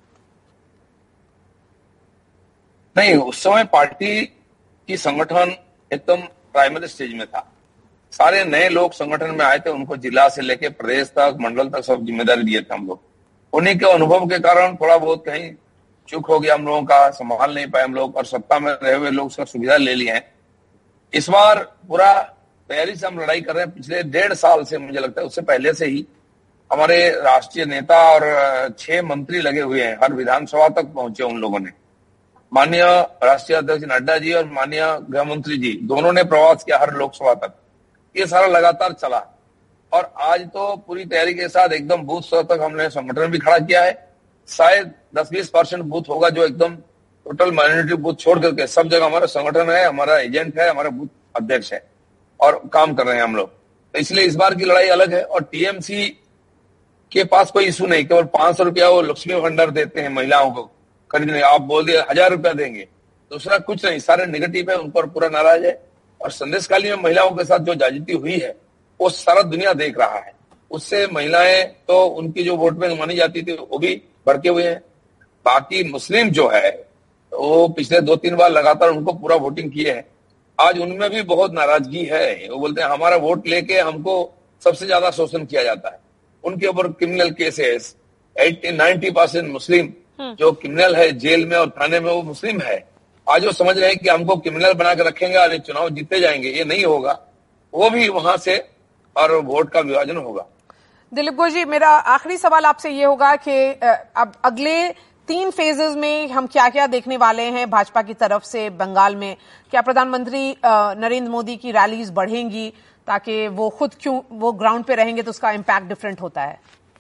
नहीं, उस समय पार्टी की संगठन एकदम प्राइमरी स्टेज में था. सारे नए लोग संगठन में आए थे, उनको जिला से लेके प्रदेश तक, मंडल तक सब जिम्मेदारी दिए थे हम लोग. उन्हीं के अनुभव के कारण थोड़ा बहुत कहीं चूक हो गया हम लोगों का, संभाल नहीं पाए हम लोग और सत्ता में रहे हुए लोग उसका सुविधा ले लिए हैं. इस बार पूरा तैयारी से हम लड़ाई कर रहे हैं. पिछले डेढ़ साल से मुझे लगता है उससे पहले से ही हमारे राष्ट्रीय नेता और छह मंत्री लगे हुए हैं, हर विधानसभा तक पहुंचे उन लोगों ने. माननीय राष्ट्रीय अध्यक्ष नड्डा जी और माननीय गृह मंत्री जी दोनों ने प्रवास किया हर लोकसभा तक. ये सारा लगातार चला और आज तो पूरी तैयारी के साथ एकदम बूथ स्तर तक हमने संगठन भी खड़ा किया है. शायद दस बीस परसेंट बूथ होगा जो एकदम टोटल माइनॉरिटी बूथ छोड़ करके सब जगह हमारा संगठन है, हमारा एजेंट है, हमारा बूथ अध्यक्ष है और काम कर रहे हैं हम लोग. तो इसलिए इस बार की लड़ाई अलग है. और टीएमसी के पास कोई इशू नहीं, केवल पांच सौ रुपया वो लक्ष्मी भंडार देते हैं महिलाओं को खरीदने. आप बोल दिए हजार रुपया देंगे, दूसरा कुछ नहीं, सारे नेगेटिव है, उन पर पूरा नाराज है. और संदेशकाली में महिलाओं के साथ जो जाजिती हुई है वो सारा दुनिया देख रहा है. उससे महिलाएं तो उनकी जो वोट बैंक मानी जाती थी वो भी भड़के हुए हैं. बाकी मुस्लिम जो है वो पिछले दो तीन बार लगातार उनको पूरा वोटिंग किए हैं. आज उनमें भी बहुत नाराजगी है. वो बोलते हैं हमारा वोट लेके हमको सबसे ज्यादा शोषण किया जाता है. उनके ऊपर criminal cases, eighty ninety percent Muslim जो क्रिमिनल है जेल में और थाने में वो मुस्लिम है. आज वो समझ रहे हैं कि हमको क्रिमिनल बना के रखेंगे और चुनाव जीते जाएंगे. ये नहीं होगा. वो भी वहां से और वोट का विभाजन होगा। दिलीप घोष जी, मेरा आखिरी सवाल आपसे ये होगा कि अब अगले तीन फेजेस में हम क्या क्या देखने वाले हैं भाजपा की तरफ से बंगाल में? क्या प्रधानमंत्री नरेंद्र मोदी की रैलीज बढ़ेंगी ताकि वो खुद क्यों वो ग्राउंड पे रहेंगे तो उसका इम्पैक्ट डिफरेंट होता है?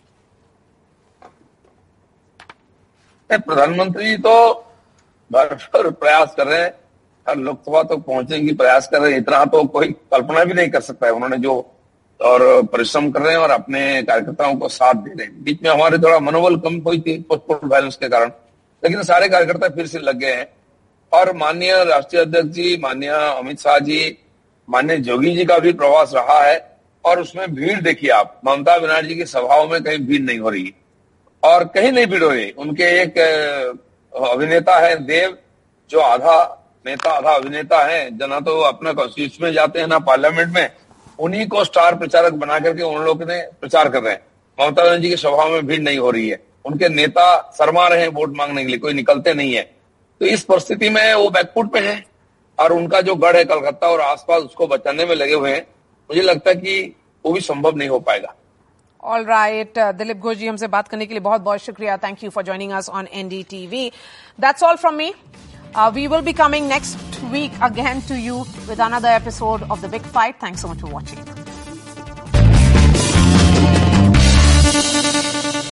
प्रधानमंत्री तो भरपूर प्रयास कर रहे हैं, हर लोकसभा तक तो पहुंचने की प्रयास कर रहे हैं। इतना तो कोई कल्पना भी नहीं कर सकता है। उन्होंने जो और परिश्रम कर रहे हैं और अपने कार्यकर्ताओं को साथ दे रहे हैं। बीच में हमारे थोड़ा मनोबल कम हुई थी पोस्टपोन वायलेंस के कारण, लेकिन सारे कार्यकर्ता फिर से लग गए हैं। और माननीय राष्ट्रीय अध्यक्ष जी, माननीय अमित शाह जी, माननीय जोगी जी का भी प्रवास रहा है और उसमें भीड़ देखिए आप, ममता बनर्जी की सभाओं में कहीं भीड़ नहीं हो रही और कहीं नहीं भीड़ हो रही। उनके एक अभिनेता है देव, जो आधा नेता आधा अभिनेता है, जना तो अपना कॉन्स्टिट्यूशन में जाते हैं ना पार्लियामेंट में, उन्हीं को स्टार प्रचारक बना करके उन लोग ने प्रचार कर रहे हैं। ममता बनर्जी की सभा में भीड़ नहीं हो रही है, उनके नेता शर्मा रहे हैं वोट मांगने के लिए, कोई निकलते नहीं है। तो इस परिस्थिति में वो बैकफुट पे है और उनका जो गढ़ है कलकत्ता और आसपास, उसको बचाने में लगे हुए हैं। मुझे लगता है कि वो भी संभव नहीं हो पाएगा। ऑल राइट, दिलीप घोष जी, हमसे बात करने के लिए बहुत बहुत शुक्रिया. Thank you for joining us on N D T V. That's all from me. Uh, we will be coming next week again to you with another episode of The Big Fight. Thanks so much for watching.